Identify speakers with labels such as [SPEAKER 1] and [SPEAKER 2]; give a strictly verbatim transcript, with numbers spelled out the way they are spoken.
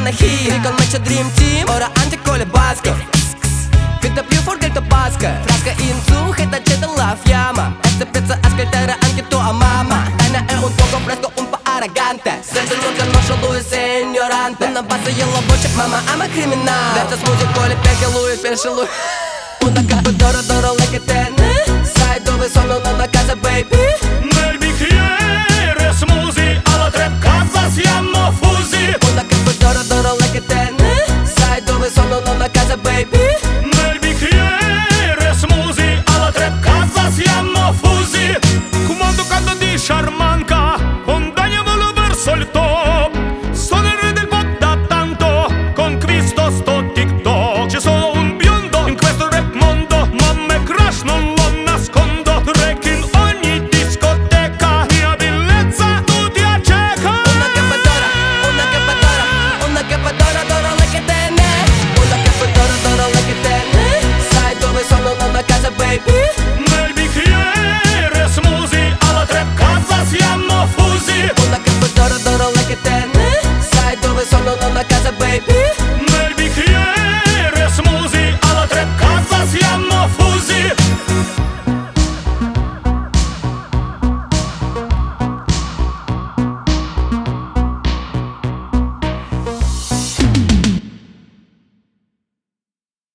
[SPEAKER 1] una hit Con me c'è Dream Team, ora anche con le basche Câtă più forte il pască Frasca in su, heta c'è della fiamma E se pensa ascoltare anche tua mamma Tania è un poco fresco, un po' arrogante Senza nulla conosce lui sei ignorante Una bassa e la voce, mamma ama criminale Versa musicale perché lui pensa lui Una capa d'oro, d'oro like a ten Sai dove sono, nella casa baby